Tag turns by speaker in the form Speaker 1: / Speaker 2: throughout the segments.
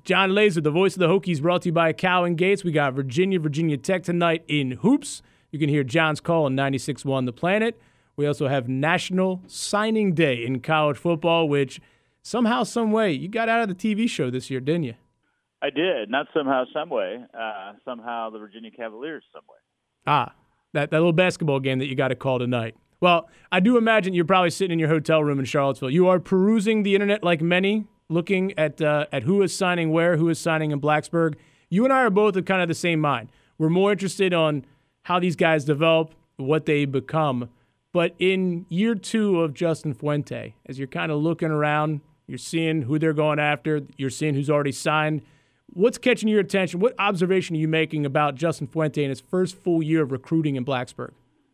Speaker 1: John Laser, the voice of the Hokies, brought to you by Cowan Gates. We got Virginia Tech tonight in hoops. You can hear John's call on 96.1 The Planet. We also have National Signing Day in college football, which somehow, some way, you got out of the TV show this year, didn't you?
Speaker 2: I did. Not somehow, some way. Somehow the Virginia Cavaliers some way.
Speaker 1: That little basketball game that you got to call tonight. Well, I do imagine you're probably sitting in your hotel room in Charlottesville. You are perusing the internet like many, looking at who is signing where, who is signing in Blacksburg. You and I are both of kind of the same mind. We're more interested on how these guys develop, what they become. But in year 2 of Justin Fuente, as you're kind of looking around, you're seeing who they're going after, you're seeing who's already signed. What's catching your attention? What observation are you making about Justin Fuente in his first full year of recruiting in Blacksburg?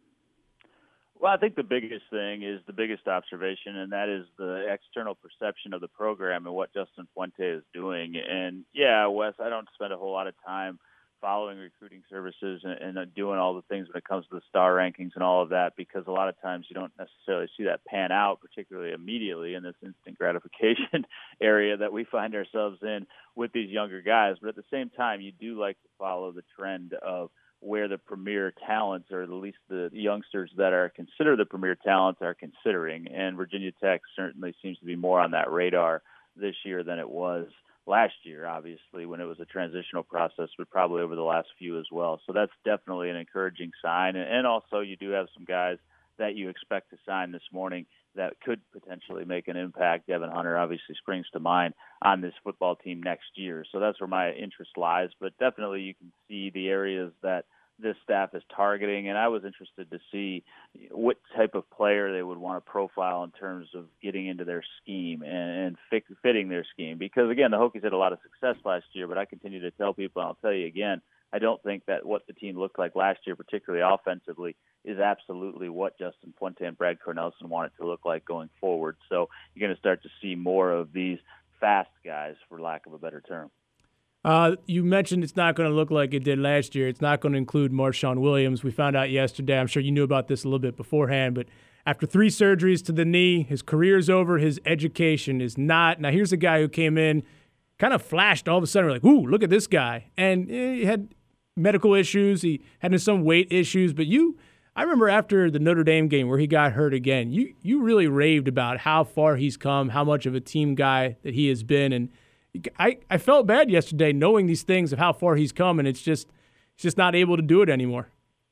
Speaker 2: Well, I think the biggest thing is the biggest observation, and that is the external perception of the program and what Justin Fuente is doing. And, yeah, Wes, I don't spend a whole lot of time following recruiting services and doing all the things when it comes to the star rankings and all of that, because a lot of times you don't necessarily see that pan out, particularly immediately in this instant gratification area that we find ourselves in with these younger guys. But at the same time, you do like to follow the trend of where the premier talents, or at least the youngsters that are considered the premier talents, are considering. And Virginia Tech certainly seems to be more on that radar this year than it was last year, obviously, when it was a transitional process, but probably over the last few as well. So that's definitely an encouraging sign. And also you do have some guys that you expect to sign this morning that could potentially make an impact. Devin Hunter obviously springs to mind on this football team next year. So that's where my interest lies. But definitely you can see the areas that this staff is targeting, and I was interested to see what type of player they would want to profile in terms of getting into their scheme and fitting their scheme. Because, again, the Hokies had a lot of success last year, but I continue to tell people, and I'll tell you again, I don't think that what the team looked like last year, particularly offensively, is absolutely what Justin Fuente and Brad Cornelsen want it to look like going forward. So you're going to start to see more of these fast guys, for lack of a better term.
Speaker 1: You mentioned it's not going to look like it did last year. It's not going to include Marshawn Williams. We found out yesterday. I'm sure you knew about this a little bit beforehand, but after 3 surgeries to the knee, his career's over. His education is not. Now, here's a guy who came in, kind of flashed all of a sudden. We're like, ooh, look at this guy. And he had medical issues. He had some weight issues. But I remember after the Notre Dame game where he got hurt again, you really raved about how far he's come, how much of a team guy that he has been. And I felt bad yesterday knowing these things of how far he's come, and he's just not able to do it anymore.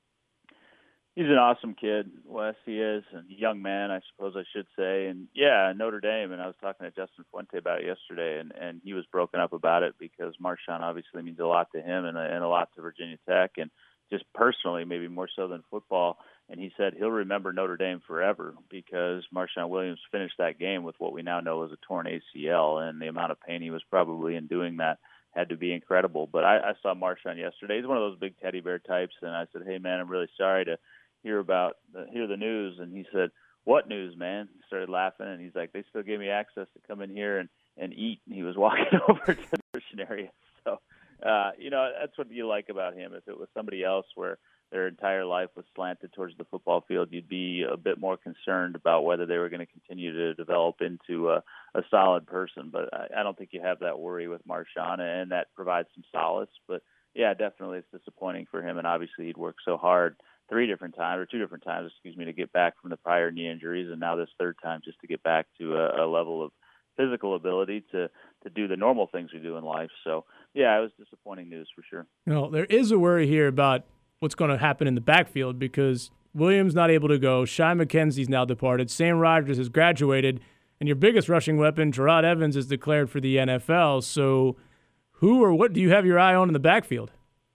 Speaker 2: He's an awesome kid, Wes. He is a young man, I suppose I should say. And, yeah, Notre Dame, and I was talking to Justin Fuente about it yesterday, and he was broken up about it because Marshawn obviously means a lot to him and a lot to Virginia Tech, and just personally, maybe more so than football. And he said he'll remember Notre Dame forever because Marshawn Williams finished that game with what we now know is a torn ACL, and the amount of pain he was probably in doing that had to be incredible. But I saw Marshawn yesterday. He's one of those big teddy bear types, and I said, hey, man, I'm really sorry to hear the news. And he said, what news, man? He started laughing, and he's like, they still gave me access to come in here and eat. And he was walking over to the Christian area. So, that's what you like about him. If it was somebody else where their entire life was slanted towards the football field, you'd be a bit more concerned about whether they were going to continue to develop into a solid person. But I don't think you have that worry with Marshawn, and that provides some solace. But, yeah, definitely it's disappointing for him, and obviously he'd worked so hard 2 different times, to get back from the prior knee injuries, and now this third time just to get back to a level of physical ability to do the normal things we do in life. So, yeah, it was disappointing news for sure.
Speaker 1: Well, there is a worry here about what's going to happen in the backfield because Williams not able to go. Shy McKenzie's now departed. Sam Rogers has graduated. And your biggest rushing weapon, Gerard Evans, is declared for the NFL. So who or what do you have your eye on in the backfield?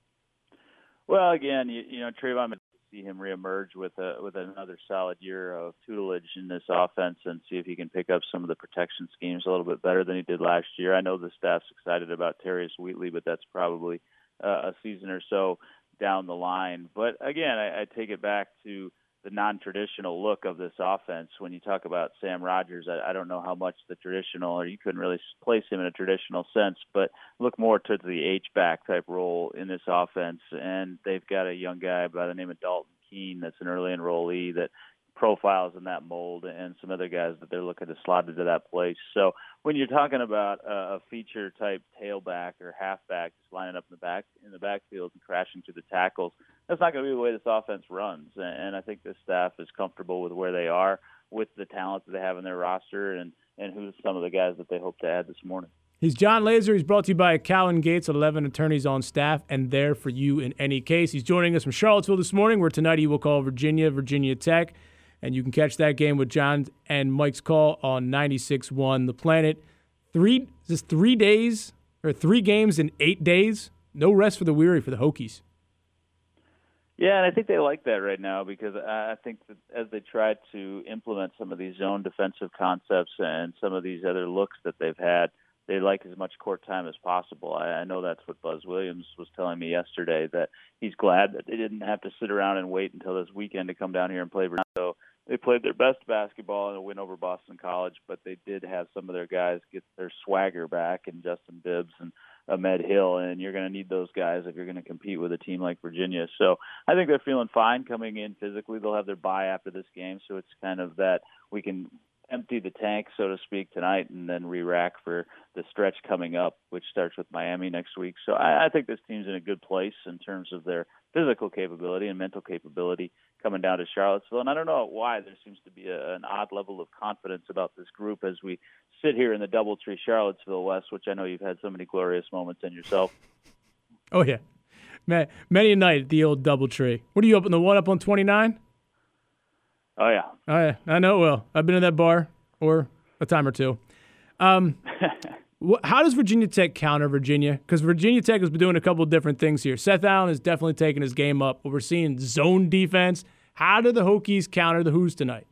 Speaker 2: Well, again, Trayvon, see him reemerge with another solid year of tutelage in this offense and see if he can pick up some of the protection schemes a little bit better than he did last year. I know the staff's excited about Terrius Wheatley, but that's probably a season or so down the line. But again, I take it back to the non-traditional look of this offense. When you talk about Sam Rogers, I don't know how much the traditional, or you couldn't really place him in a traditional sense, but look more to the H-back type role in this offense. And they've got a young guy by the name of Dalton Keene that's an early enrollee that profiles in that mold and some other guys that they're looking to slot into that place. So when you're talking about a feature type tailback or halfback just lining up in the backfield and crashing through the tackles, that's not going to be the way this offense runs. And I think this staff is comfortable with where they are, with the talent that they have in their roster, and who's some of the guys that they hope to add this morning.
Speaker 1: He's John Laser. He's brought to you by Callan Gates, 11 attorneys on staff, and there for you in any case. He's joining us from Charlottesville this morning, where tonight he will call Virginia Tech. And you can catch that game with John and Mike's call on 96.1 The Planet. 3 days, or 3 games in 8 days. No rest for the weary for the Hokies.
Speaker 2: Yeah, and I think they like that right now, because I think that as they try to implement some of these zone defensive concepts and some of these other looks that they've had, they like as much court time as possible. I know that's what Buzz Williams was telling me yesterday, that he's glad that they didn't have to sit around and wait until this weekend to come down here and play. So they played their best basketball in a win over Boston College, but they did have some of their guys get their swagger back, and Justin Bibbs and Ahmed Hill, and you're going to need those guys if you're going to compete with a team like Virginia. So I think they're feeling fine coming in physically. They'll have their bye after this game, so it's kind of that we can empty the tank, so to speak, tonight, and then re-rack for the stretch coming up, which starts with Miami next week. So I think this team's in a good place in terms of their physical capability and mental capability coming down to Charlottesville. And I don't know why there seems to be an odd level of confidence about this group as we sit here in the DoubleTree Charlottesville, Wes, which I know you've had so many glorious moments in yourself.
Speaker 1: Oh, yeah. Many a night at the old DoubleTree. What are you up in, the one up on 29?
Speaker 2: Oh, yeah.
Speaker 1: Oh, yeah. I know it well. I've been in that bar, or a time or two. How does Virginia Tech counter Virginia? Because Virginia Tech has been doing a couple of different things here. Seth Allen has definitely taken his game up, but we're seeing zone defense. How do the Hokies counter the Hoos tonight?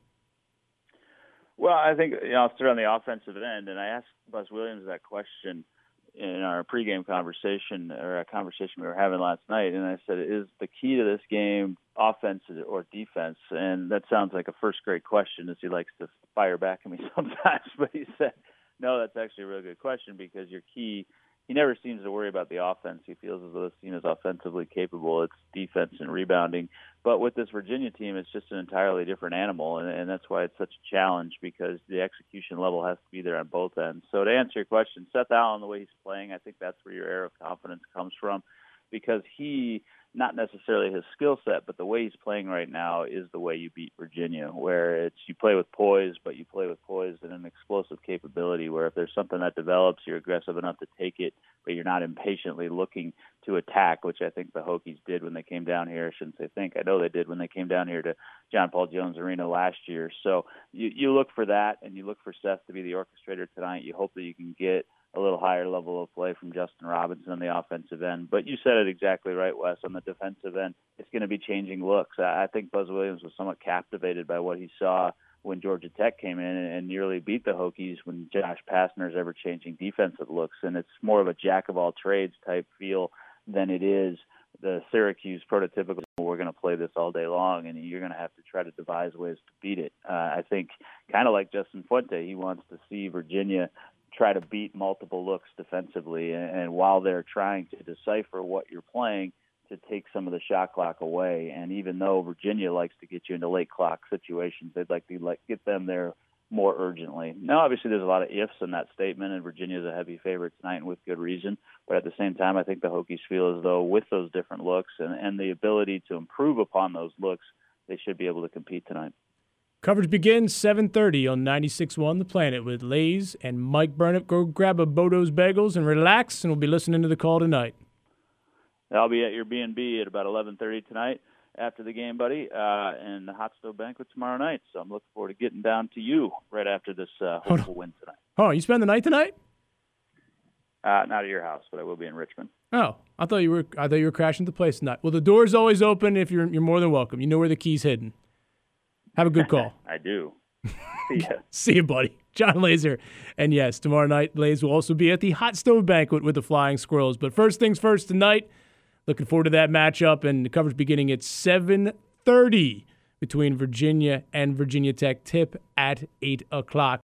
Speaker 2: Well, I think I'll start on the offensive end, and I asked Buzz Williams that question in our pregame conversation, or a conversation we were having last night, and I said, is the key to this game offense or defense? And that sounds like a first-grade question, as he likes to fire back at me sometimes, but he said, no, that's actually a really good question, because your key, he never seems to worry about the offense. He feels as though this team is offensively capable. It's defense and rebounding. But with this Virginia team, it's just an entirely different animal, and that's why it's such a challenge, because the execution level has to be there on both ends. So to answer your question, Seth Allen, the way he's playing, I think that's where your air of confidence comes from, because he, not necessarily his skill set, but the way he's playing right now is the way you beat Virginia, where it's you play with poise, but you play with poise and an explosive capability, where if there's something that develops, you're aggressive enough to take it, but you're not impatiently looking to attack, which I think the Hokies did when they came down here. I shouldn't say think. I know they did when they came down here to John Paul Jones Arena last year. So you look for that, and you look for Seth to be the orchestrator tonight. You hope that you can get a little higher level of play from Justin Robinson on the offensive end. But you said it exactly right, Wes. On the defensive end, it's going to be changing looks. I think Buzz Williams was somewhat captivated by what he saw when Georgia Tech came in and nearly beat the Hokies when Josh Pastner's ever-changing defensive looks. And it's more of a jack-of-all-trades type feel than it is the Syracuse prototypical, we're going to play this all day long, and you're going to have to try to devise ways to beat it. I think kind of like Justin Fuente, he wants to see Virginia try to beat multiple looks defensively, and while they're trying to decipher what you're playing, to take some of the shot clock away. And even though Virginia likes to get you into late clock situations, they'd like to get them there more urgently. Now, obviously, there's a lot of ifs in that statement, and Virginia's a heavy favorite tonight, and with good reason. But at the same time, I think the Hokies feel as though with those different looks and the ability to improve upon those looks, they should be able to compete tonight.
Speaker 1: Coverage begins 7:30 on 96.1 The Planet with Lays and Mike Burnett. Go grab a Bodo's Bagels and relax, and we'll be listening to the call tonight.
Speaker 2: I'll be at your B&B at about 11:30 tonight after the game, buddy, and the Hot Stove Banquet tomorrow night. So I'm looking forward to getting down to you right after this hopeful win tonight.
Speaker 1: Oh, you spend the night tonight?
Speaker 2: Not at your house, but I will be in Richmond.
Speaker 1: Oh, I thought you were crashing the place tonight. Well, the door's always open. If you're more than welcome. You know where the key's hidden. Have a good call.
Speaker 2: I do. See ya.
Speaker 1: See you, buddy. John Laser. And yes, tomorrow night, Lays will also be at the Hot Stove Banquet with the Flying Squirrels. But first things first tonight, looking forward to that matchup, and the coverage beginning at 7:30 between Virginia and Virginia Tech. Tip at 8 o'clock.